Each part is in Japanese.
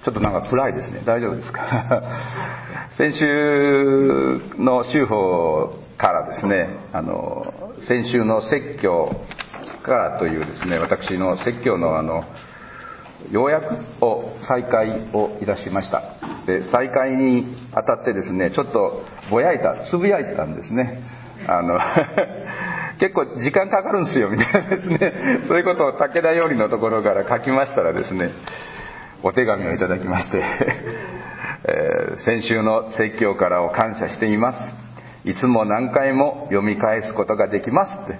ちょっとなんか暗いですね。大丈夫ですか？先週の週報からですね、先週の説教からというですね、私の説教の要約を再開をいたしました。で、再開にあたってですね、ちょっとつぶやいたんですね。結構時間かかるんですよみたいなですね、そういうことを武田よりのところから書きましたらですね、お手紙をいただきまして、先週の説教からを感謝しています。いつも何回も読み返すことができますって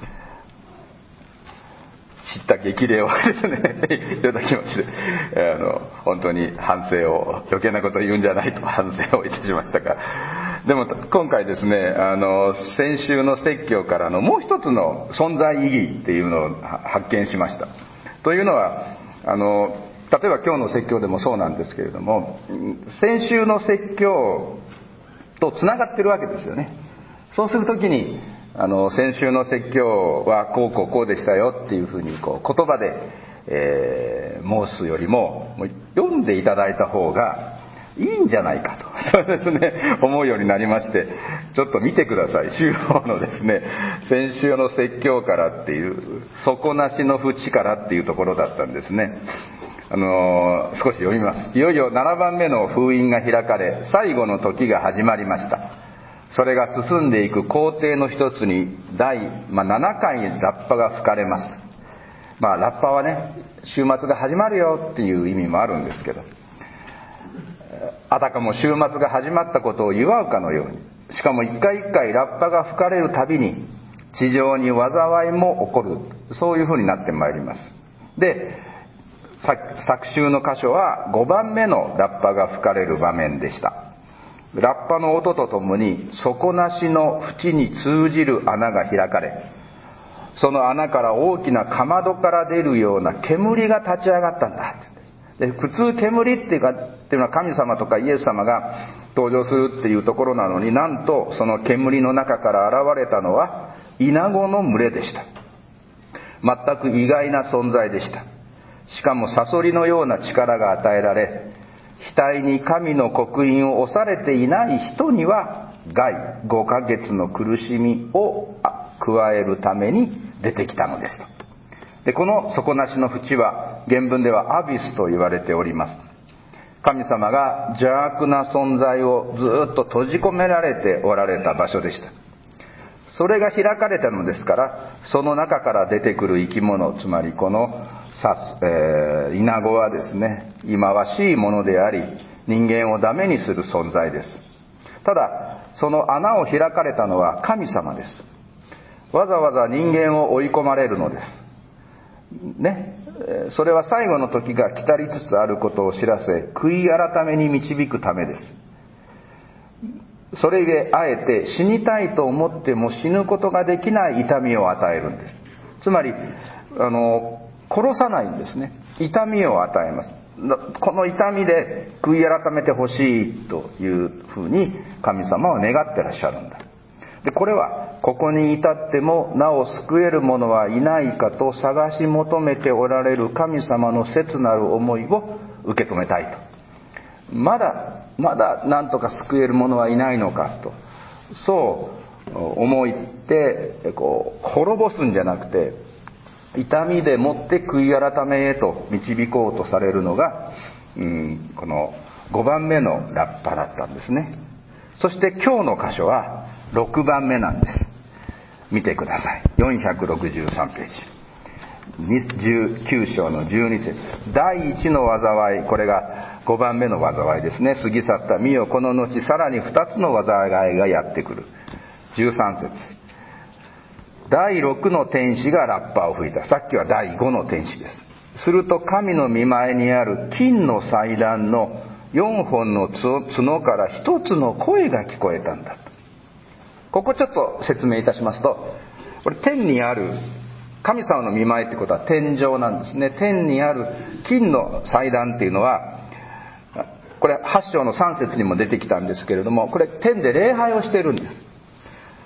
知った激励をですねいただきまして、本当に余計なことを言うんじゃないと反省をいたしましたが、でも今回ですね、先週の説教からのもう一つの存在意義っていうのを発見しました。というのは例えば今日の説教でもそうなんですけれども、先週の説教とつながってるわけですよね。そうするときに先週の説教はこうでしたよっていうふうに言葉で、申すよりも読んでいただいた方がいいんじゃないかとそうですね、思うようになりまして、ちょっと見てください。週報のですね、先週の説教からっていう底なしの淵からっていうところだったんですね。少し読みます。いよいよ7番目の封印が開かれ、最後の時が始まりました。それが進んでいく工程の一つに第7回ラッパが吹かれます。ラッパはね、週末が始まるよっていう意味もあるんですけど、あたかも週末が始まったことを祝うかのように、しかも一回一回ラッパが吹かれるたびに地上に災いも起こる、そういうふうになってまいります。で、昨週の箇所は5番目のラッパが吹かれる場面でした。ラッパの音とともに底なしの淵に通じる穴が開かれ、その穴から大きなかまどから出るような煙が立ち上がったんだ。で、普通煙っていうのは神様とかイエス様が登場するっていうところなのに、なんとその煙の中から現れたのはイナゴの群れでした。全く意外な存在でした。しかもサソリのような力が与えられ、額に神の刻印を押されていない人には害5ヶ月の苦しみを加えるために出てきたのです。で、この底なしの淵は原文ではアビスと言われております。神様が邪悪な存在をずっと閉じ込められておられた場所でした。それが開かれたのですから、その中から出てくる生き物、つまりこのイナゴはですね、忌まわしいものであり、人間をダメにする存在です。ただ、その穴を開かれたのは神様です。わざわざ人間を追い込まれるのですね。それは最後の時が来たりつつあることを知らせ、悔い改めに導くためです。それであえて死にたいと思っても死ぬことができない痛みを与えるんです。つまり殺さないんですね。痛みを与えます。この痛みで悔い改めてほしいというふうに神様は願ってらっしゃるんだ。で、これはここに至ってもなお救える者はいないかと探し求めておられる神様の切なる思いを受け止めたいと。まだ何とか救える者はいないのかと、そう思って滅ぼすんじゃなくて、痛みでもって悔い改めへと導こうとされるのが、この5番目のラッパだったんですね。そして今日の箇所は6番目なんです。見てください。463ページ。19章の12節。第一の災い、これが5番目の災いですね。過ぎ去った見よ、この後さらに2つの災いがやってくる。13節。第6の天使がラッパを吹いた。さっきは第5の天使です。すると神の御前にある金の祭壇の4本の角から1つの声が聞こえたんだ。ここちょっと説明いたしますと、これ天にある神様の御前ってことは天上なんですね。天にある金の祭壇っていうのは、これ8章の3節にも出てきたんですけれども、これ天で礼拝をしているんです。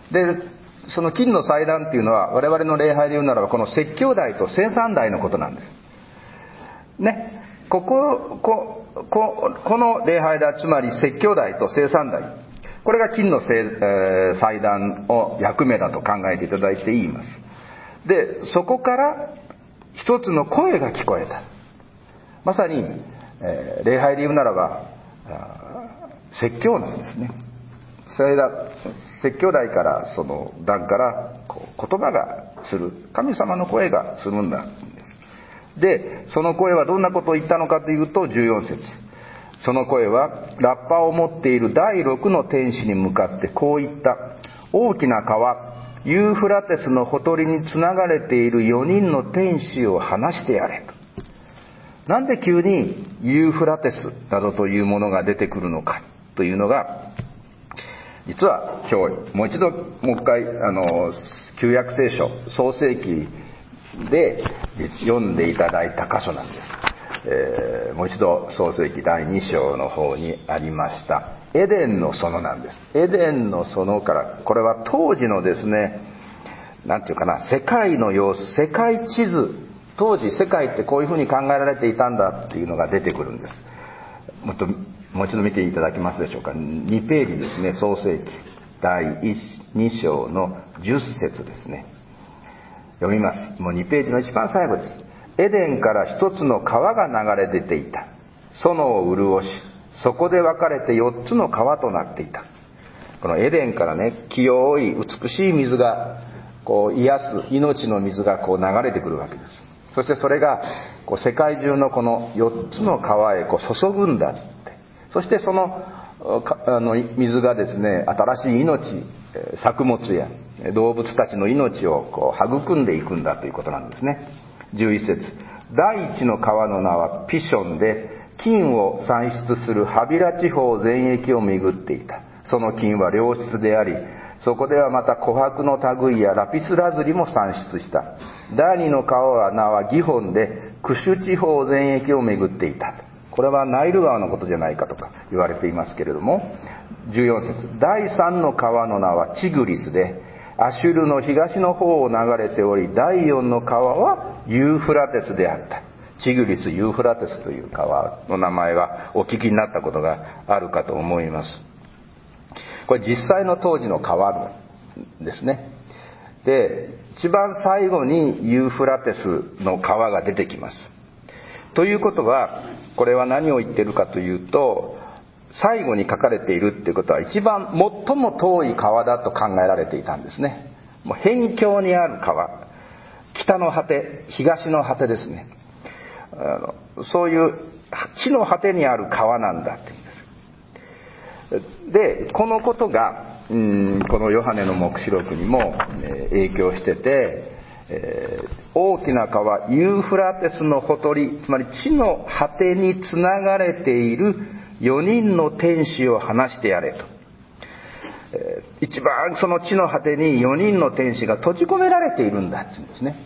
で、その金の祭壇っていうのは我々の礼拝で言うならばこの説教台と聖餐台のことなんですね。 この礼拝台、つまり説教台と聖餐台、これが金の祭壇の役目だと考えていただいています。で、そこから一つの声が聞こえた。まさに、礼拝で言うならば説教なんですね。説教台からその壇から言葉がする、神様の声がするんだんです。で、その声はどんなことを言ったのかというと、14節、その声はラッパを持っている第6の天使に向かってこう言った。大きな川ユーフラテスのほとりにつながれている4人の天使を離してやれと。なんで急にユーフラテスなどというものが出てくるのかというのが、実は今日もう一回旧約聖書創世記で読んでいただいた箇所なんです。もう一度創世記第2章の方にありましたエデンの園なんです。エデンの園から、これは当時のですね、なんていうかな、世界の様子、世界地図、当時世界ってこういうふうに考えられていたんだっていうのが出てくるんです。もう一度見ていただけますでしょうか。2ページですね。創世記第2章の10節ですね。読みます。もう2ページの一番最後です。エデンから一つの川が流れ出ていた。園を潤し、そこで分かれて4つの川となっていた。このエデンからね、清い美しい水が癒す命の水が流れてくるわけです。そしてそれが世界中のこの4つの川へ注ぐんだって。そしてその水がですね、新しい命、作物や動物たちの命を育んでいくんだということなんですね。11節、第一の川の名はピションで、金を産出するハビラ地方全域を巡っていた。その金は良質であり、そこではまた琥珀の類やラピスラズリも産出した。第二の川の名はギホンで、クシュ地方全域を巡っていた。これはナイル川のことじゃないかとか言われていますけれども、14節、第三の川の名はチグリスで、アシュルの東の方を流れており、第四の川はユーフラテスであった。チグリス・ユーフラテスという川の名前はお聞きになったことがあるかと思います。これ実際の当時の川ですね。で、一番最後にユーフラテスの川が出てきます。ということは、これは何を言っているかというと、最後に書かれているっていうことは一番最も遠い川だと考えられていたんですね。もう辺境にある川、北の果て、東の果てですね。そういう地の果てにある川なんだって言うんです。で、このことがこのヨハネの黙示録にも影響してて、大きな川ユーフラテスのほとり、つまり地の果てにつながれている4人の天使を離してやれと。一番その地の果てに4人の天使が閉じ込められているんだって言うんですね。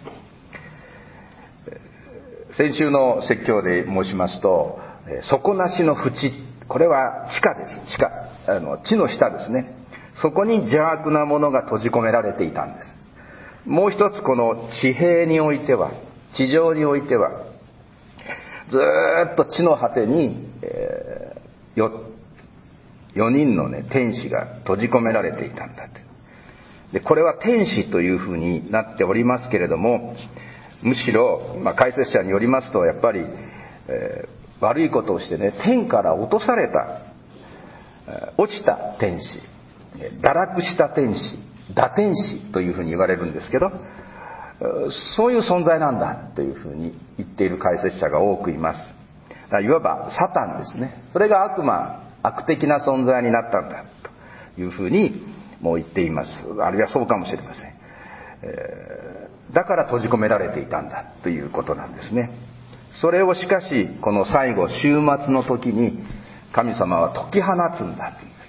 先週の説教で申しますと、底なしの淵、これは地下です。地の下ですね。そこに邪悪なものが閉じ込められていたんです。もう一つ、この地平においては、地上においては、ずっと地の果てに、4人のね、天使が閉じ込められていたんだって。で、これは天使というふうになっておりますけれども、むしろ、解説者によりますと、やっぱり、悪いことをしてね、天から落とされた、落ちた天使、堕落した天使、堕天使というふうに言われるんですけど、そういう存在なんだというふうに言っている解説者が多くいます。いわばサタンですね。それが悪的な存在になったんだというふうにもう言っています。あるいはそうかもしれません。だから閉じ込められていたんだということなんですね。それをしかしこの最後、終末の時に神様は解き放つんだというんです。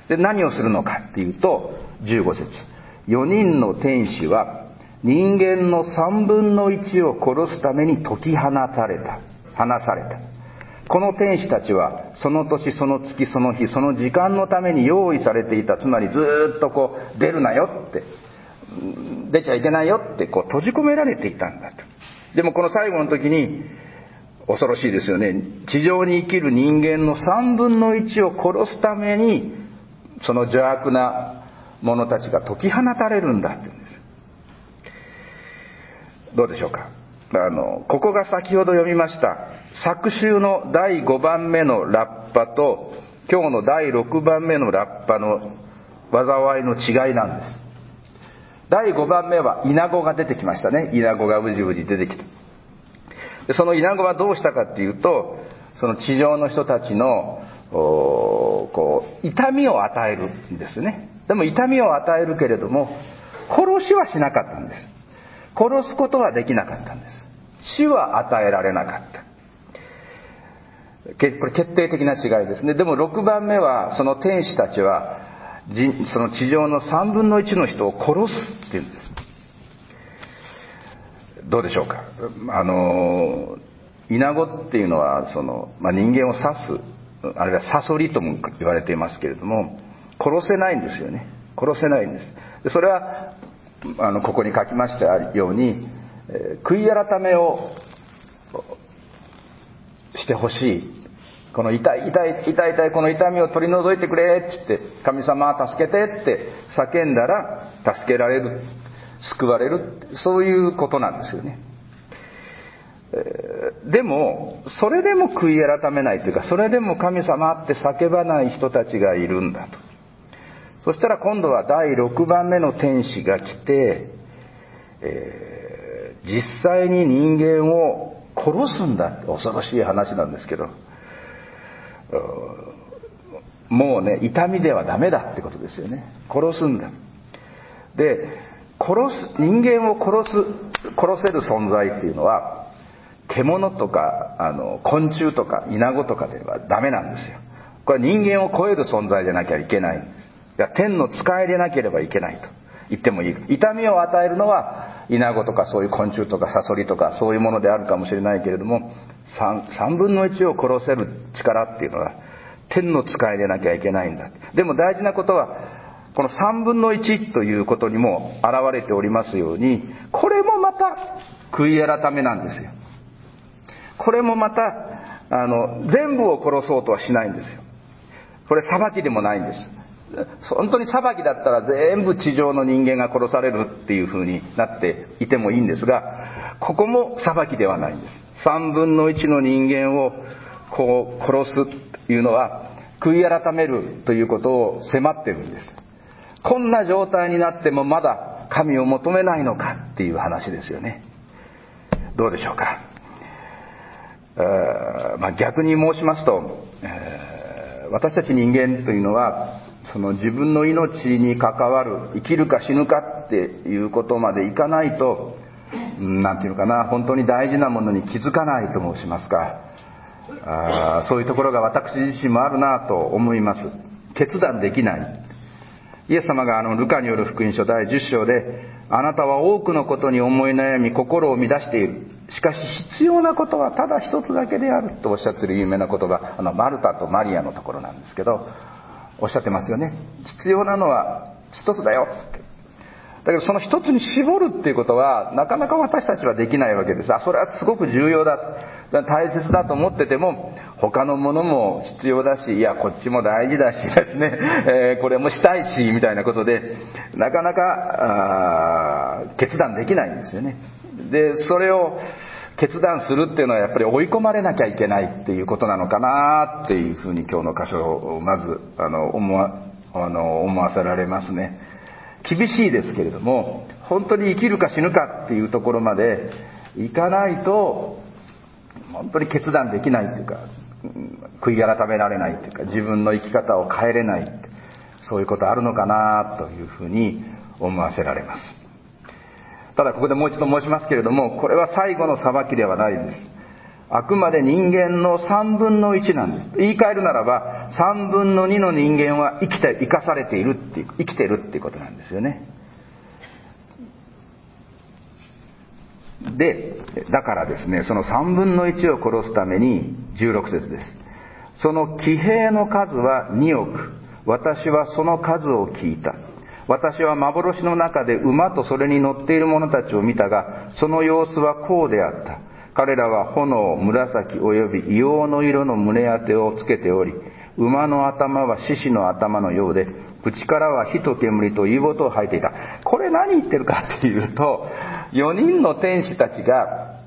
で、何をするのかっていうと、15節、4人の天使は人間の3分の1を殺すために解き放された。この天使たちはその年、その月、その日、その時間のために用意されていた。つまりずっと出るなよって、出ちゃいけないよって閉じ込められていたんだと。でもこの最後の時に恐ろしいですよね。地上に生きる人間の3分の1を殺すために、その邪悪な者たちが解き放たれるんだって言うんです。どうでしょうか。ここが先ほど読みました昨週の第5番目のラッパと今日の第6番目のラッパの災いの違いなんです。第5番目はイナゴが出てきましたね。イナゴがうじうじ出てきて、そのイナゴはどうしたかっていうと、その地上の人たちの痛みを与えるんですね。でも痛みを与えるけれども殺しはしなかったんです。殺すことはできなかったんです。死は与えられなかった。これ決定的な違いですね。でも6番目はその天使たちはその地上の3分の1の人を殺すっていうんです。どうでしょうか。イナゴっていうのは人間を刺す、あるいはサソリとも言われていますけれども、殺せないんですよね。殺せないんです。でそれはここに書きましたように、悔い改めをしてほしい。この痛いこの痛みを取り除いてくれって言って、神様助けてって叫んだら助けられる、救われる、そういうことなんですよね。でもそれでも悔い改めないというか、それでも神様って叫ばない人たちがいるんだと。そしたら今度は第6番目の天使が来て、実際に人間を殺すんだって、恐ろしい話なんですけど、もうね、痛みではダメだってことですよね。殺すんだ。で、人間を殺せる存在っていうのは獣とか昆虫とかイナゴとかではダメなんですよ。これは人間を超える存在でなきゃいけないんです。天の使いでなければいけないと言ってもいい。痛みを与えるのはイナゴとかそういう昆虫とかサソリとかそういうものであるかもしれないけれども、3分の1を殺せる力っていうのは天の使いでなきゃいけないんだ。でも大事なことは、この3分の1ということにも現れておりますように、これもまた悔い改めなんですよ。これもまた全部を殺そうとはしないんですよ。これ裁きでもないんです。本当に裁きだったら全部地上の人間が殺されるっていう風になっていてもいいんですが、ここも裁きではないんです。3分の1の人間を殺すというのは悔い改めるということを迫ってるんです。こんな状態になってもまだ神を求めないのかっていう話ですよね。どうでしょうか。逆に申しますと、私たち人間というのはその自分の命に関わる生きるか死ぬかっていうことまでいかないと、なんていうのかな、本当に大事なものに気づかないと申しますか、そういうところが私自身もあるなと思います。決断できない。イエス様がルカによる福音書第10章で、あなたは多くのことに思い悩み心を乱している。しかし必要なことはただ一つだけであるとおっしゃっている有名な言葉、マルタとマリアのところなんですけど、おっしゃってますよね。必要なのは一つだよって。だけどその一つに絞るっていうことはなかなか私たちはできないわけです。それはすごく重要だ、大切だと思ってても、他のものも必要だし、いやこっちも大事だしですね、これもしたいしみたいなことでなかなか決断できないんですよね。でそれを決断するっていうのはやっぱり追い込まれなきゃいけないっていうことなのかなっていうふうに今日の箇所をまず思わせられますね。厳しいですけれども、本当に生きるか死ぬかっていうところまでいかないと本当に決断できないというか、悔い改められないというか、自分の生き方を変えれない、そういうことあるのかなというふうに思わせられます。ただここでもう一度申しますけれども、これは最後の裁きではないんです。あくまで人間の3分の1なんです。言い換えるならば3分の2の人間は生かされているっていう、生きてるっていうことなんですよね。でだからですね、その3分の1を殺すために16節です。その騎兵の数は2億、私はその数を聞いた。私は幻の中で馬とそれに乗っている者たちを見たが、その様子はこうであった。 彼らは炎、紫および硫黄の色の胸当てをつけており、馬の頭は獅子の頭のようで、口からは火と煙という音を吐いていた。これ何言ってるかっていうと、4人の天使たちが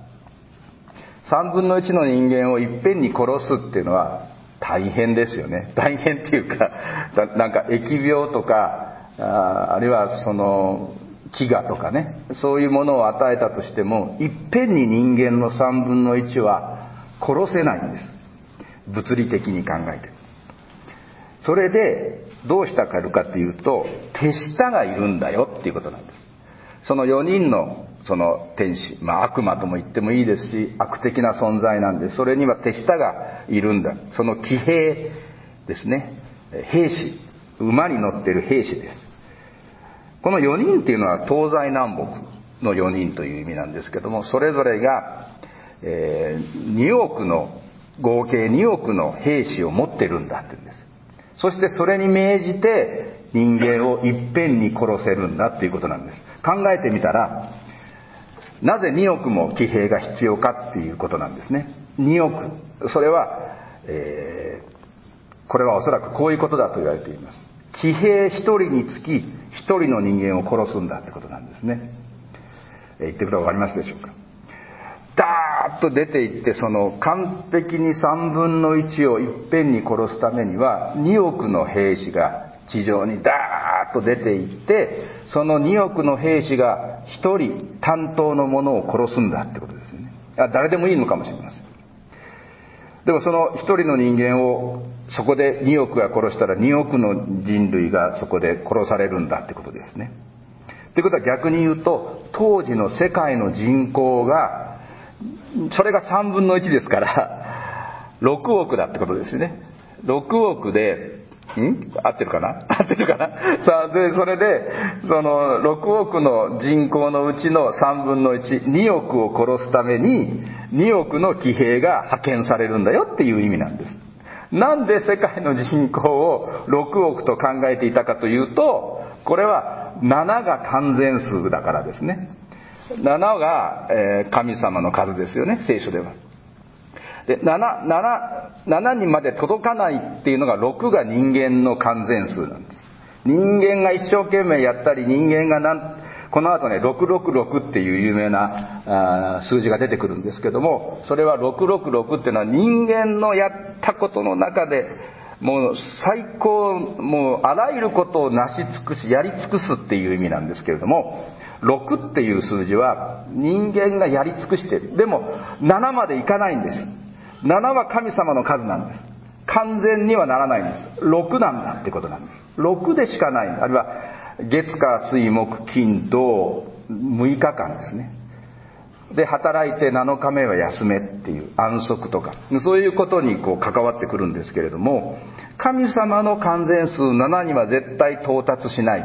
3分の1の人間をいっぺんに殺すっていうのは大変ですよね。大変っていうか、なんか疫病とか、あるいはその飢餓とかね、そういうものを与えたとしても、いっぺんに人間の3分の1は殺せないんです。物理的に考えて。それでどうしたかっていうと、手下がいるんだよっていうことなんです。その4人のその天使、悪魔とも言ってもいいですし、悪的な存在なんで、それには手下がいるんだ。その騎兵ですね、兵士、馬に乗っている兵士です。この4人っていうのは東西南北の4人という意味なんですけども、それぞれが、2億の合計2億の兵士を持ってるんだっていうんです。そしてそれに命じて人間をいっぺんに殺せるんだっていうことなんです。考えてみたら、なぜ2億も騎兵が必要かっていうことなんですね。2億。それは、これはおそらくこういうことだと言われています。騎兵1人につき1人の人間を殺すんだってことなんですね。言ってることがわかりますでしょうか。ダーッと出ていって、その完璧に3分の1をいっぺんに殺すためには2億の兵士が地上にダーッと出ていって、その2億の兵士が1人担当の者を殺すんだってことですよね。誰でもいいのかもしれません。でもその1人の人間をそこで2億が殺したら2億の人類がそこで殺されるんだってことですね。ということは逆に言うと、当時の世界の人口がそれが3分の1ですから6億だってことですよね。6億で合ってるかなさあ、でそれでその6億の人口のうちの3分の1、2億を殺すために2億の騎兵が派遣されるんだよっていう意味なんです。なんで世界の人口を6億と考えていたかというと、これは7が完全数だからですね。7が、神様の数ですよね、聖書では。で、7にまで届かないっていうのが6が人間の完全数なんです。人間が一生懸命やったり、人間がこの後ね、666っていう有名な数字が出てくるんですけども、それは666っていうのは人間のやったことの中でもう最高、もうあらゆることをなし尽くし、やり尽くすっていう意味なんですけれども、6っていう数字は人間がやり尽くしている。でも7までいかないんです。7は神様の数なんです。完全にはならないんです。6なんだってことなんです。6でしかない。あるいは月火水木金土6日間ですね。で、働いて7日目は休めっていう安息とか、そういうことに関わってくるんですけれども、神様の完全数7には絶対到達しない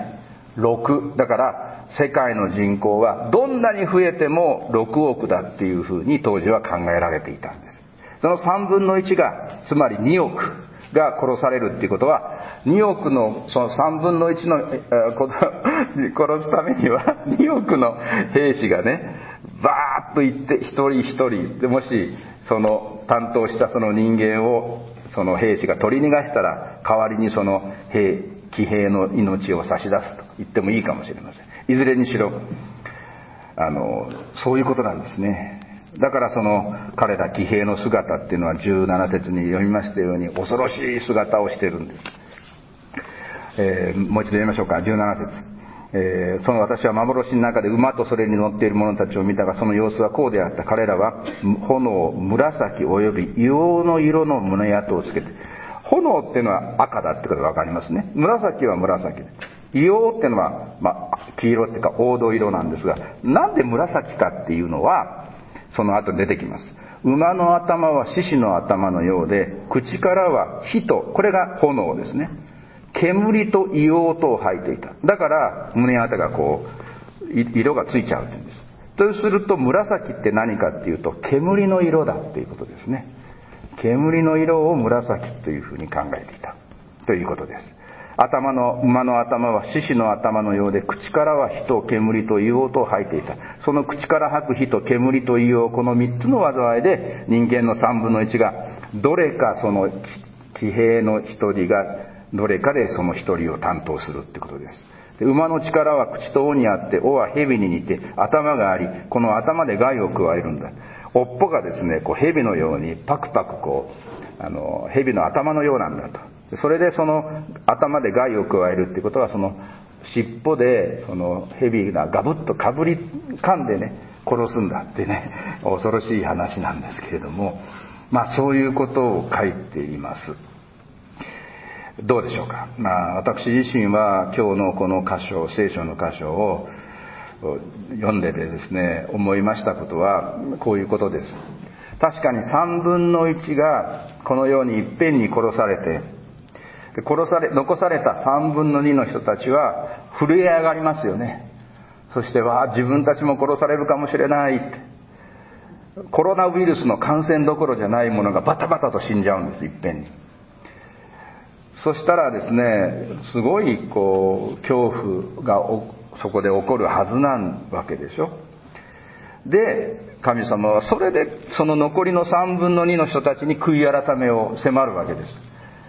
。6だから、世界の人口はどんなに増えても6億だっていうふうに当時は考えられていたんです。その3分の1が、つまり2億が殺されるっていうことは、2億のその3分の1の殺すためには2億の兵士がね、バーッと行って一人一人で、もしその担当したその人間をその兵士が取り逃がしたら、代わりにその騎兵の命を差し出すと言ってもいいかもしれません。いずれにしろそういうことなんですね。だからその彼ら騎兵の姿っていうのは17節に読みましたように恐ろしい姿をしているんです。もう一度読みましょうか。17節、その私は幻の中で馬とそれに乗っている者たちを見たが、その様子はこうであった。彼らは炎、紫および硫黄の色の胸跡をつけて、炎っていうのは赤だってことがわかりますね。紫は紫で、硫黄っていうのは、黄色っていうか黄土色なんですが、なんで紫かっていうのはその後に出てきます。馬の頭は獅子の頭のようで、口からは火と、これが炎ですね、煙と硫黄とを吐いていた。だから胸当てが色がついちゃうって言うんです。とすると紫って何かっていうと、煙の色だっていうことですね。煙の色を紫というふうに考えていたということです。 馬の頭は獅子の頭のようで、口からは火と煙と硫黄と吐いていた。その口から吐く火と煙と硫黄、この3つの災いで人間の3分の1がどれかその騎兵の一人がどれかでその一人を担当するってことです。で、馬の力は口と尾にあって、尾は蛇に似て頭があり、この頭で害を加えるんだ。尾っぽがですね、蛇のようにパクパク蛇の頭のようなんだと。それでその頭で害を加えるってことは、その尻尾でその蛇がガブッと噛んでね殺すんだってね、恐ろしい話なんですけれども、そういうことを書いています。どうでしょうか。私自身は今日のこの箇所、聖書の箇所を読んでてですね、思いましたことはこういうことです。確かに3分の1がこのようにいっぺんに殺されて、残された3分の2の人たちは震え上がりますよね。そして自分たちも殺されるかもしれないって、コロナウイルスの感染どころじゃないものがバタバタと死んじゃうんです、いっぺんに。そしたらですね、すごい恐怖がそこで起こるはずなわけでしょ。で、神様はそれでその残りの3分の2の人たちに悔い改めを迫るわけです。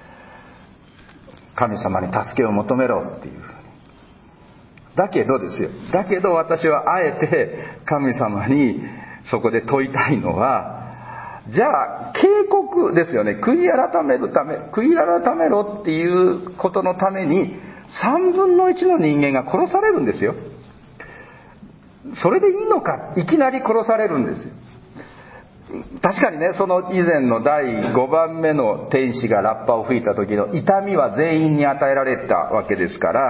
神様に助けを求めろっていうふうに。だけど私はあえて神様にそこで問いたいのは、じゃあ警告ですよね。悔い改めろっていうことのために3分の1の人間が殺されるんですよ。それでいいのか。いきなり殺されるんですよ。確かにね、その以前の第5番目の天使がラッパを吹いた時の痛みは全員に与えられたわけですから、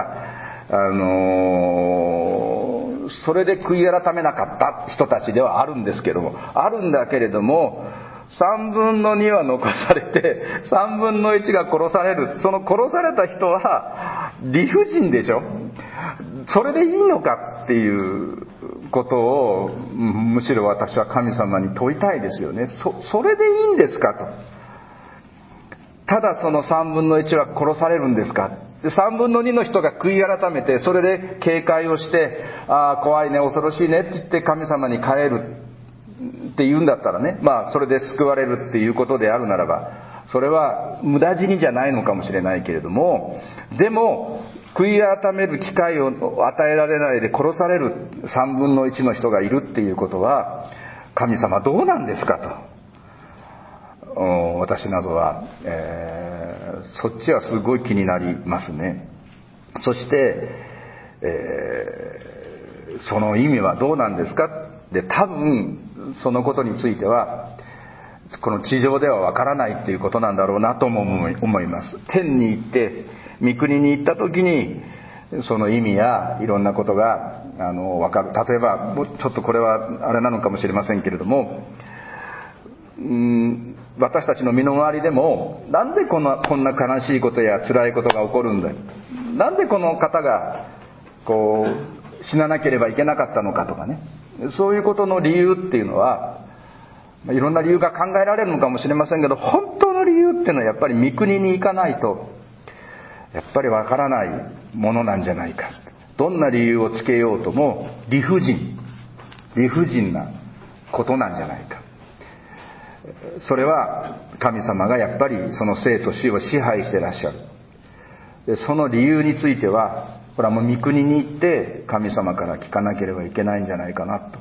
それで悔い改めなかった人たちではあるんですけども、あるんだけれども、3分の2は残されて3分の1が殺される。その殺された人は理不尽でしょ。それでいいのかっていうことをむしろ私は神様に問いたいですよね。それでいいんですかと。ただその3分の1は殺されるんですか。3分の2の人が悔い改めて、それで警戒をして、怖いね、恐ろしいねって言って神様に帰るって言うんだったらね、それで救われるっていうことであるならば、それは無駄死にじゃないのかもしれないけれども、でも悔い改める機会を与えられないで殺される3分の1の人がいるっていうことは、神様どうなんですかと、私などは、そっちはすごい気になりますね。そして、その意味はどうなんですかで、多分そのことについてはこの地上ではわからないっていうことなんだろうなとも思います。天に行って御国に行った時にその意味やいろんなことがわかる。例えばちょっとこれはあれなのかもしれませんけれども、私たちの身の回りでも、なんでこんな悲しいことや辛いことが起こるんだ、なんでこの方が死ななければいけなかったのかとかね、そういうことの理由っていうのはいろんな理由が考えられるのかもしれませんけど、本当の理由っていうのはやっぱり御国に行かないとやっぱりわからないものなんじゃないか。どんな理由をつけようとも理不尽なことなんじゃないか。それは神様がやっぱりその生と死を支配してらっしゃる。でその理由についてはこれはもう御国に行って神様から聞かなければいけないんじゃないかなと。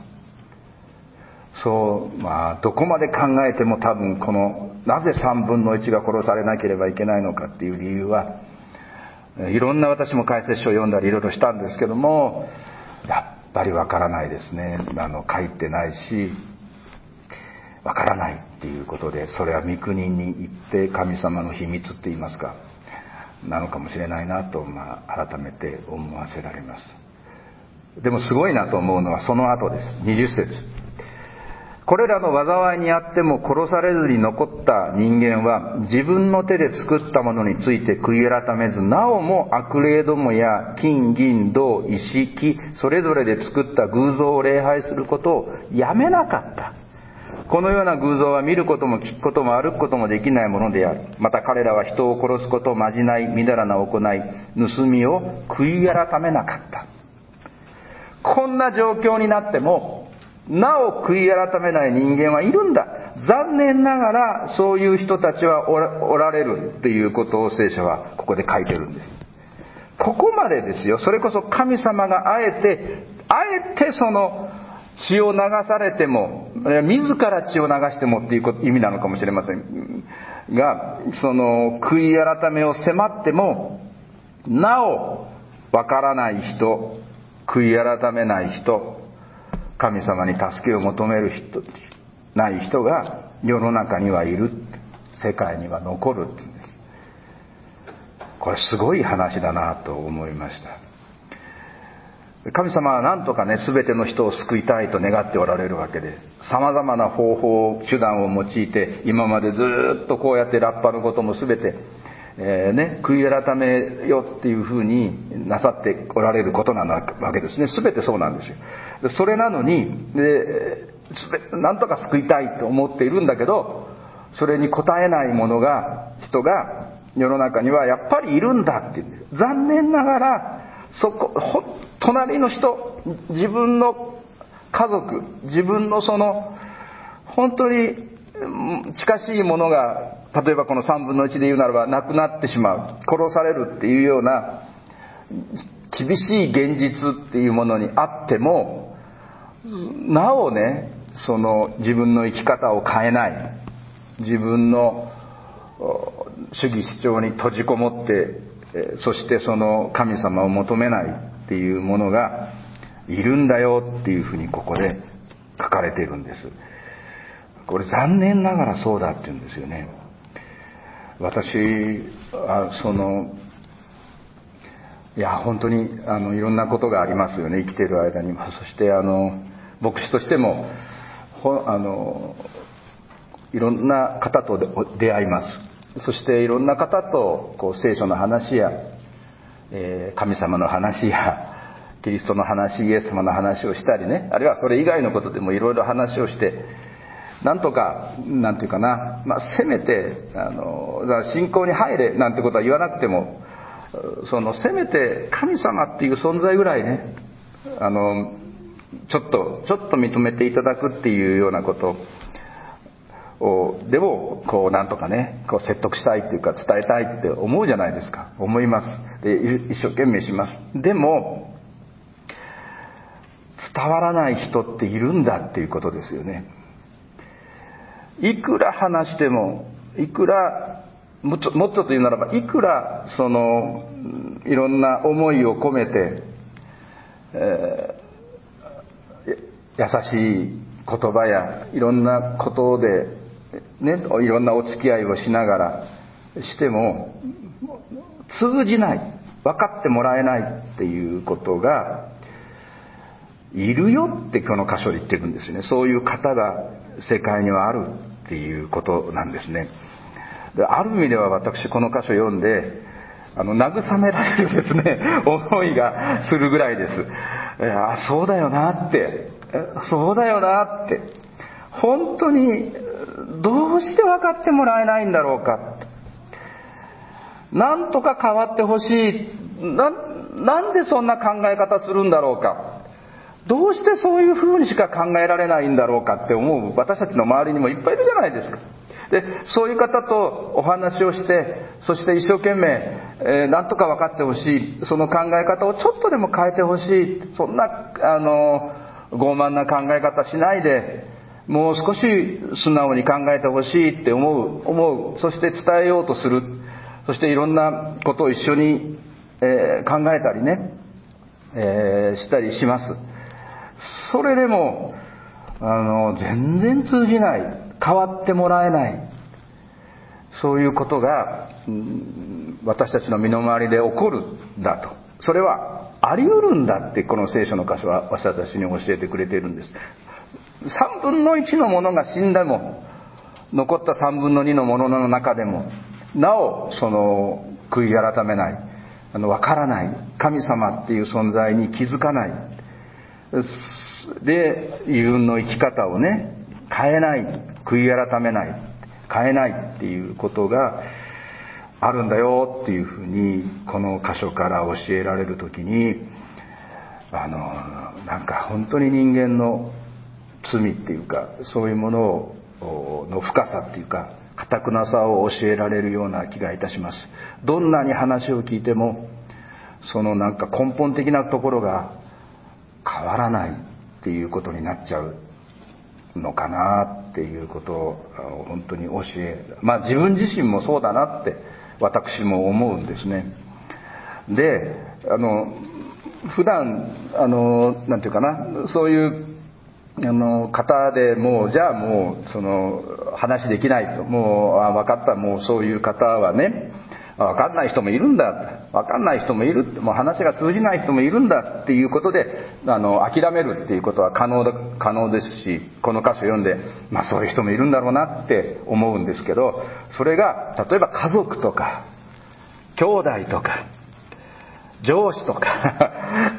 どこまで考えても多分なぜ3分の1が殺されなければいけないのかっていう理由はいろんな、私も解説書を読んだりいろいろしたんですけども、やっぱりわからないですね。書いてないしわからないっていうことで、それは御国に行って神様の秘密って言いますかなのかもしれないなと、改めて思わせられます。でもすごいなと思うのはその後です。20節。これらの災いにあっても殺されずに残った人間は自分の手で作ったものについて悔い改めず、なおも悪霊どもや金銀銅石木それぞれで作った偶像を礼拝することをやめなかった。 このような偶像は見ることも聞くことも歩くこともできないものである。また彼らは人を殺すこと、まじない、みだらな行い、盗みを悔い改めなかった。こんな状況になってもなお悔い改めない人間はいるんだ。残念ながらそういう人たちはおられるっていうことを聖書はここで書いてるんです。ここまでですよ。それこそ神様があえてその血を流されても、自ら血を流してもっていう意味なのかもしれませんが、その悔い改めを迫ってもなおわからない人、悔い改めない人、神様に助けを求める人ない人が世の中にはいる、世界には残るっていうんです。これすごい話だなと思いました。神様は何とかね、全ての人を救いたいと願っておられるわけで、様々な方法手段を用いて今までずっとこうやってラッパのことも全て悔い改めよっていうふうになさっておられることなわけですね。全てそうなんですよ。それなのになんとか救いたいと思っているんだけど、それに応えない人が世の中にはやっぱりいるんだっていう。残念ながら隣の人、自分の家族、自分のその本当に近しいものが、例えばこの3分の1で言うならば亡くなってしまう、殺されるっていうような厳しい現実っていうものにあっても、なおね、その自分の生き方を変えない、自分の主義主張に閉じこもって、そしてその神様を求めないっていうものがいるんだよっていうふうにここで書かれているんです。これ残念ながらそうだって言うんですよね。私はいや本当にいろんなことがありますよね、生きている間に。そして牧師としてもいろんな方と出会います。そしていろんな方と聖書の話や、神様の話やキリストの話、イエス様の話をしたりね、あるいはそれ以外のことでもいろいろ話をして、なんとかなんていうかな、せめて信仰に入れなんてことは言わなくても、せめて神様っていう存在ぐらいね、ちょっと認めていただくっていうようなことでもなんとかね説得したいっていうか伝えたいって思うじゃないですか。思います。で一生懸命します。でも伝わらない人っているんだっていうことですよね。いくら話しても、いくらもっとと言うならば、いくらいろんな思いを込めて、優しい言葉やいろんなことでね、いろんなお付き合いをしながらしても通じない、分かってもらえないっていうことがいるよってこの箇所で言ってるんですよね。そういう方が世界にはあるっていうことなんですね。である意味では私この箇所読んで慰められるですね思いがするぐらいです。そうだよなって、そうだよなって、本当にどうして分かってもらえないんだろうか、なんとか変わってほしい、なんでそんな考え方するんだろうか、どうしてそういうふうにしか考えられないんだろうかって思う私たちの周りにもいっぱいいるじゃないですか。でそういう方とお話をして、そして一生懸命、なんとか分かってほしい、その考え方をちょっとでも変えてほしい、そんな傲慢な考え方しないで、もう少し素直に考えてほしいって思う、そして伝えようとする、そしていろんなことを一緒に、考えたりね、したりします。それでも全然通じない、変わってもらえない、そういうことが、私たちの身の回りで起こるんだと、それはあり得るんだってこの聖書の箇所は私たちに教えてくれているんです。3分の1のものが死んでも、残った3分の2のものの中でもなお悔い改めない、わからない、神様っていう存在に気づかないで、自分の生き方をね変えない、悔い改めない、変えないっていうことがあるんだよっていうふうにこの箇所から教えられるときに、なんか本当に人間の罪っていうか、そういうものの深さっていうか、堅くなさを教えられるような気がいたします。どんなに話を聞いても、そのなんか根本的なところが変わらないっていうことになっちゃうのかなっていうことを本当に自分自身もそうだなって私も思うんですね。で、普段なんていうかな、そういう方でもうじゃあもうその話できないと、もう分かった、もうそういう方はね、分かんない人もいるんだ、分かんない人もいる、もう話が通じない人もいるんだっていうことで諦めるっていうことは可能ですし、この箇所読んでそういう人もいるんだろうなって思うんですけど、それが例えば家族とか兄弟とか上司とか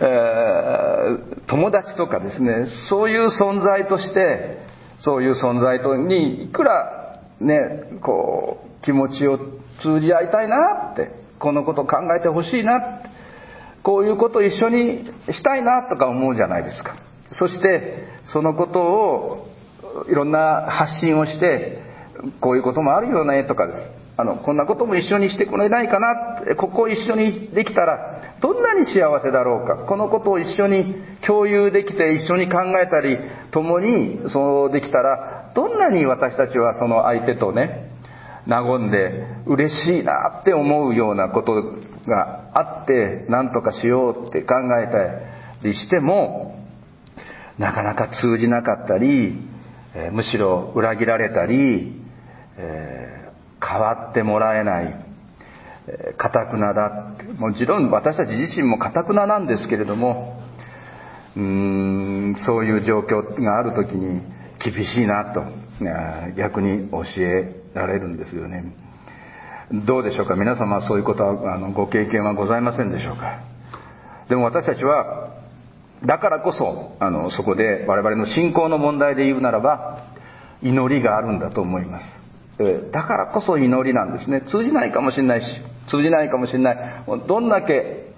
友達とかですね、そういう存在として、そういう存在にいくらね、こう気持ちを通じ合いたいなって、このことを考えてほしいなって、こういうことを一緒にしたいなとか思うじゃないですか。そしてそのことをいろんな発信をして、こういうこともあるよねとかです、こんなことも一緒にしてくれないかな、ここを一緒にできたらどんなに幸せだろうか、このことを一緒に共有できて一緒に考えたり共にそうできたら、どんなに私たちはその相手とね和んで嬉しいなって思うようなことがあって、何とかしようって考えたりしてもなかなか通じなかったり、むしろ裏切られたり、変わってもらえない、堅くなだって、もちろん私たち自身も堅くななんですけれども、そういう状況があるときに厳しいなと逆に教えられるんですよね。どうでしょうか、皆様、そういうことはご経験はございませんでしょうか。でも私たちはだからこそそこで我々の信仰の問題で言うならば祈りがあるんだと思います。だからこそ祈りなんですね。通じないかもしれないし、通じないかもしれない、どんだけ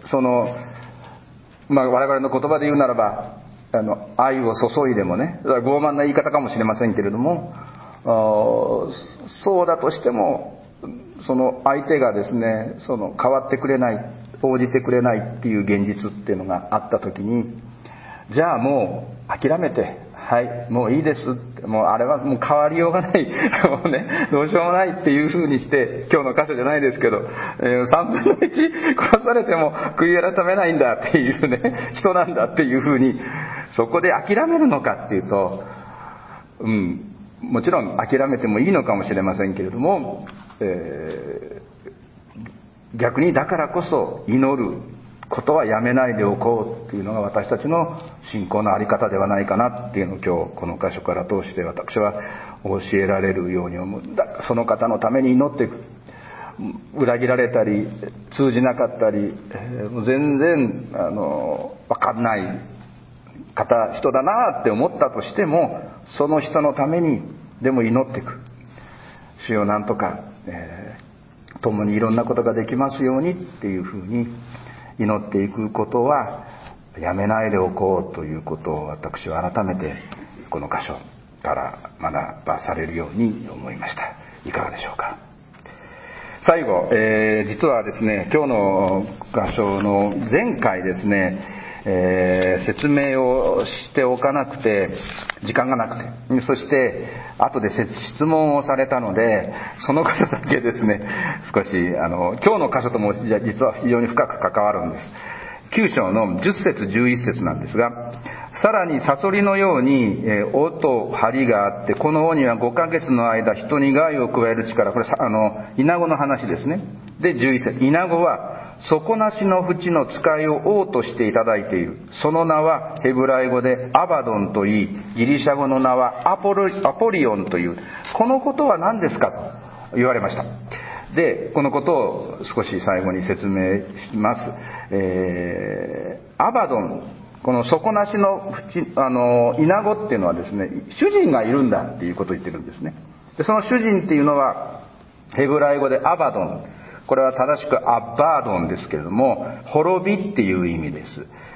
我々の言葉で言うならば愛を注いでもね、傲慢な言い方かもしれませんけれども、そうだとしてもその相手がですね変わってくれない、応じてくれないっていう現実っていうのがあった時に、じゃあもう諦めて、はいもういいですって、もうあれはもう変わりようがないもうね、どうしようもないっていうふうにして、今日の箇所じゃないですけど、3分の1殺されても悔い改めないんだっていうね、人なんだっていうふうにそこで諦めるのかっていうと、もちろん諦めてもいいのかもしれませんけれども、逆にだからこそ祈ることはやめないでおこうっていうのが私たちの信仰のあり方ではないかなっていうのを今日この箇所から通して私は教えられるように思う。その方のために祈っていく。裏切られたり通じなかったり、全然分かんない人だなって思ったとしても、その人のためにでも祈っていく。主よなんとか、共にいろんなことができますようにっていうふうに祈っていくことはやめないでおこうということを私は改めてこの箇所から学ばされるように思いました。いかがでしょうか。最後、実はですね、今日の箇所の前回ですね、説明をしておかなくて時間がなくて、そして後で質問をされたので、そのことだけですね少し今日の箇所とも実は非常に深く関わるんです。9章の10節11節なんですが、さらにサソリのように尾と針があって、この尾には5ヶ月の間人に害を加える力、これイナゴの話ですね。で11節、イナゴは底なしの淵の使いを王としていただいている。その名はヘブライ語でアバドンといい、ギリシャ語の名はアポリオンという。このことは何ですかと言われました。でこのことを少し最後に説明します。アバドン、 この底なしのイナゴっていうのはですね、主人がいるんだっていうことを言ってるんですね。でその主人っていうのはヘブライ語でアバドン、これは正しくアッバードンですけれども、滅びっていう意味です。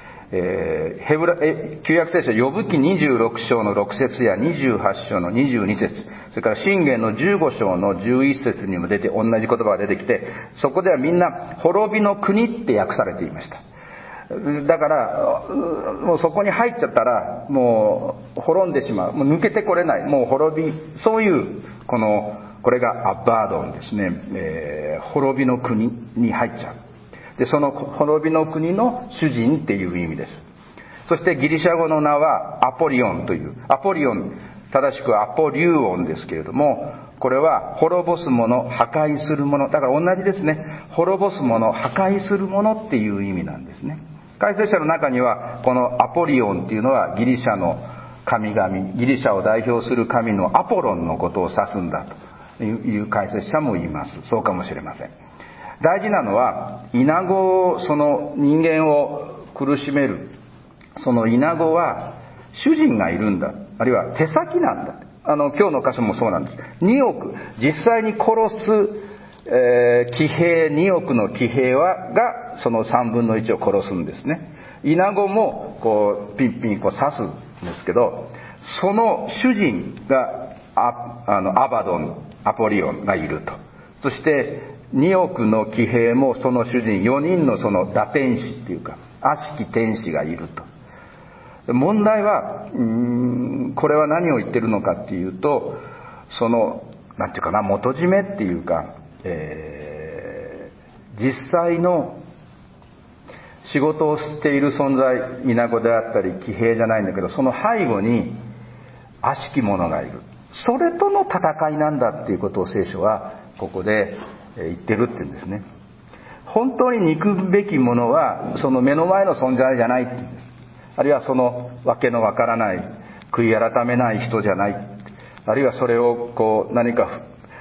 旧約聖書ヨブ記26章の6節や28章の22節、それから箴言の15章の11節にも同じ言葉が出てきて、そこではみんな滅びの国って訳されていました。だからもうそこに入っちゃったらもう滅んでしまう、もう抜けてこれない、もう滅び、そういうこれがアッバードンですね、滅びの国に入っちゃう。でその滅びの国の主人っていう意味です。そしてギリシャ語の名はアポリオンという、アポリオン、正しくアポリューオンですけれども、これは滅ぼすもの、破壊するもの、だから同じですね。滅ぼすもの、破壊するものっていう意味なんですね。解説者の中にはこのアポリオンっていうのはギリシャの神々、ギリシャを代表する神のアポロンのことを指すんだという解説者もいます。そうかもしれません。大事なのはイナゴを、その人間を苦しめるそのイナゴは主人がいるんだ、あるいは手先なんだ。今日の箇所もそうなんです。2億実際に殺す、騎兵2億の騎兵がその3分の1を殺すんですね。イナゴもピンピン刺すんですけど、その主人がアバドン、アポリオンがいると。そして2億の騎兵もその主人、4人のその打天使っていうか悪しき天使がいると。問題はこれは何を言ってるのかっていうと、そのなんていうかな、元締めっていうか、実際の仕事をしている存在、イナゴであったり騎兵じゃないんだけど、その背後に悪しき者がいる、それとの戦いなんだっていうことを聖書はここで言ってるっていうんですね。本当に憎むべきものはその目の前の存在じゃないっていうんです。あるいはそのわけのわからない悔い改めない人じゃない、あるいはそれを何か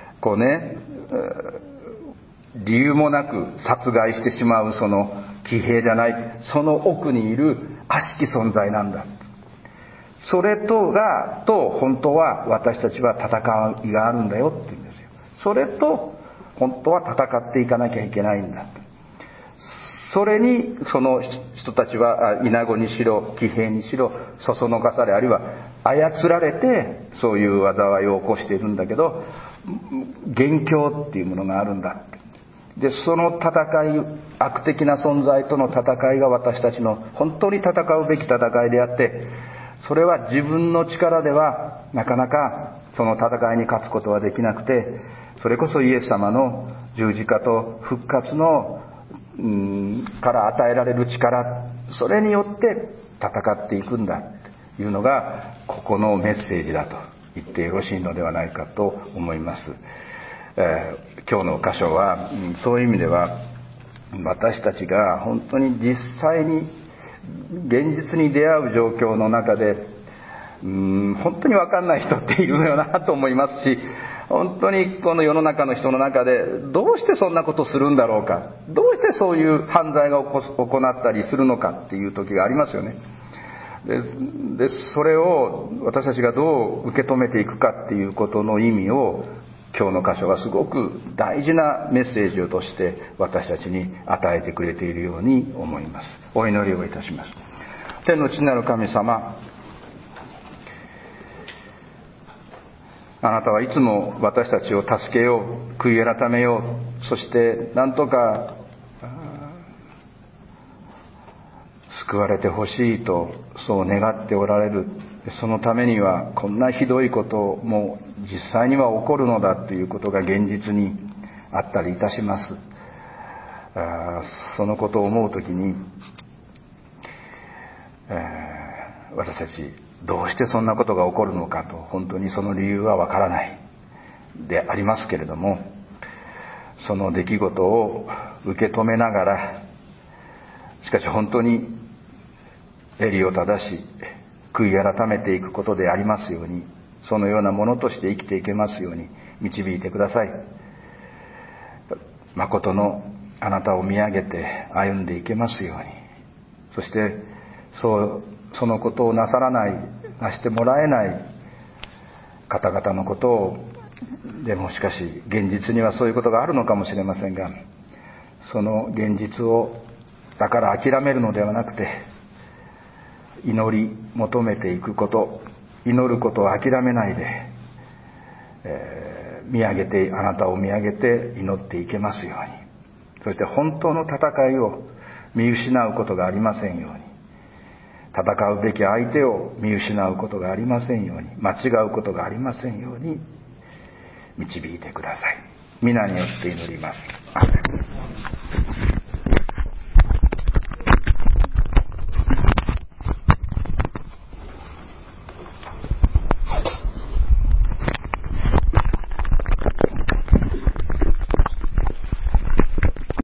理由もなく殺害してしまうその騎兵じゃない、その奥にいる悪しき存在なんだ。それと本当は私たちは戦いがあるんだよって言うんですよ。それと本当は戦っていかなきゃいけないんだ。それにその人たちはイナゴにしろ騎兵にしろそそのかされ、あるいは操られてそういう災いを起こしているんだけど、元凶っていうものがあるんだ。でその戦い、悪的な存在との戦いが私たちの本当に戦うべき戦いであって、それは自分の力ではなかなかその戦いに勝つことはできなくて、それこそイエス様の十字架と復活のから与えられる力、それによって戦っていくんだというのがここのメッセージだと言ってよろしいのではないかと思います。今日の箇所はそういう意味では私たちが本当に実際に現実に出会う状況の中で本当に分かんない人っているのよなと思いますし、本当にこの世の中の人の中でどうしてそんなことするんだろうか、どうしてそういう犯罪が行ったりするのかっていう時がありますよね。でそれを私たちがどう受け止めていくかっていうことの意味を今日の箇所はすごく大事なメッセージをとして私たちに与えてくれているように思います。お祈りをいたします。天の父なる神様、あなたはいつも私たちを助けよう、悔い改めよう、そして何とか救われてほしいとそう願っておられる。そのためにはこんなひどいことも実際には起こるのだということが現実にあったりいたします。そのことを思うときに、私たちどうしてそんなことが起こるのかと、本当にその理由はわからないでありますけれども、その出来事を受け止めながら、しかし本当に襟を正し悔い改めていくことでありますように、そのようなものとして生きていけますように導いてください。誠のあなたを見上げて歩んでいけますように、そしてそのことをなさらない、なしてもらえない方々のことを、でもしかし現実にはそういうことがあるのかもしれませんが、その現実をだから諦めるのではなくて、祈り求めていくこと、祈ることを諦めないで、あなたを見上げて祈っていけますように、そして本当の戦いを見失うことがありませんように、戦うべき相手を見失うことがありませんように、間違うことがありませんように導いてください。皆によって祈ります。アーメン。